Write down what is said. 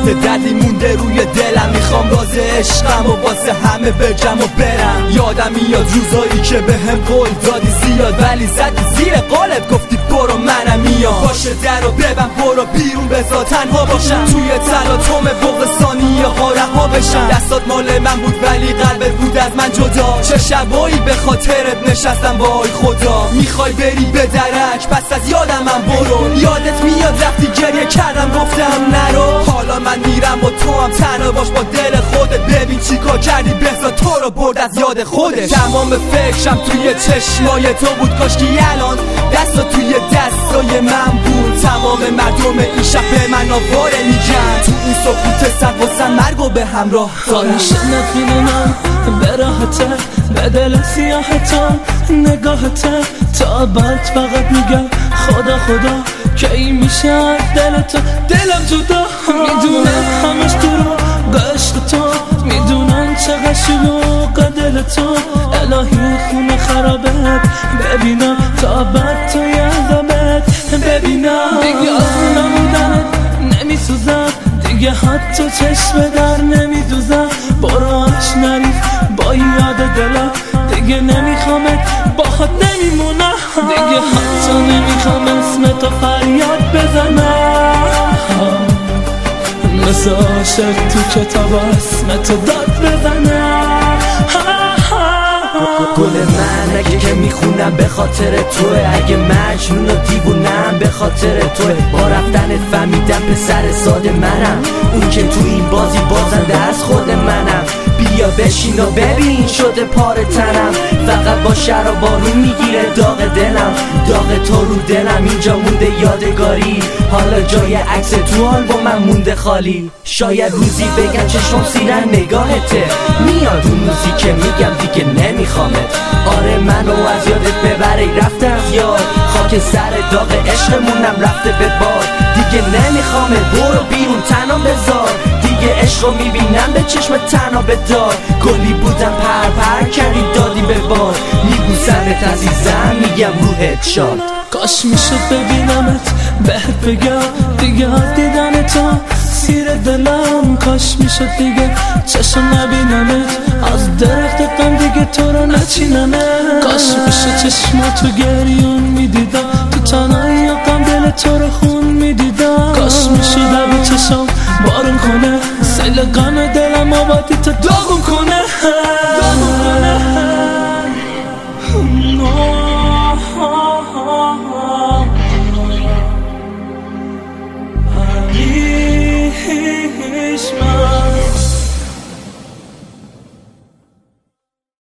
وقت دردی مونده روی دلم، میخوام راز عشقم و واسه همه بگم و برم. یادم میاد روزایی که به هم قول دادی زیاد، ولی زدی زیر قولت گفتی برو منم میام. باشه درو ببن برو بیرون بذار تنها باشم، توی تلاطم بغض ثانیه ها رها بشم. دستات مال من بود ولی قلبت بود از من جدا، چه شبایی به خاطرت نشستم وای خدا. میخوای بری به درک پس از یادم من برو، یادت میاد رفتی گریه کردم گفتم نرو. حالا من میرم و تو هم تنها باش با دل خودت، ببین چی کار کردی بذار تو رو برد از یاد خودت. تمام فکرم توی چشمای تو بود، کاشکی الان دستا توی دستای من بود. تمام مردم این شب به من آواره میگن، تو این سکوت سر واسن مرگو به همراه دارم. شنت میدونم به راحته، به دل سیاحتا نگاهته، تا بعد فقط میگم خدا خدا که این میشه دل تو دلم جدا. میدونم همش درو عشق تو، میدونم چقدر شلوغ دل تو. الهی خونه خرابت ببینم تا بعد توی عذابت ببینم. دیگه آسون نمودنت نمیسوزم، دیگه حتی چشم در نمیدوزم. براش نریف با یاد دلا، دیگه نمیخوامت باهات نمیمونم. دیگه حتی نمیخوام اسم تو فریاد بزنم، مثل عاشق تو کتاب اسم تو داد بزنم. گل من اگه که میخونم به خاطر توه، اگه مجنون و دیوونم به خاطر توه. با رفتنت فهمیدم پسر ساده منم، اون که تو این بازی بازنده از خود منم. بیا بشین و ببین شده پار تنم، فقط با شر و بارون میگیره داغ دلم. داغ تو رو دلم اینجا مونده یادگاری، حالا جای عکس تو آلبوم من مونده خالی. شاید روزی بگم چشم سیرن نگاهته، میاد اون روزی که میگم دیگه نمیخوامت. آره منو از یادت ببره رفته از یاد، خاک سر داغ عشقمونم رفته به باد. دیگه نمیخوامت برو بیرون تنها بذار، دیگه عشق رو میبینم به چشم تنها به دار. گلی بودم پر پر کردی دادی به باد، میبوسمت عزیزم میگم روحت شاد. کاش میشد ببینمت بهت بگم دیگه از دیدن تو سیر دلم. کاش میشد دیگه چشم نبینمت، از درخت غم دیگه تو رو نچینمت. کاش میشد چشماتو گریون میدیدم، تو تنهایی غم دل تو رو خون میدیدم. کاش میشد لب چشم بارون کنه، سیل غم دلم آبادی تو داغون کنه.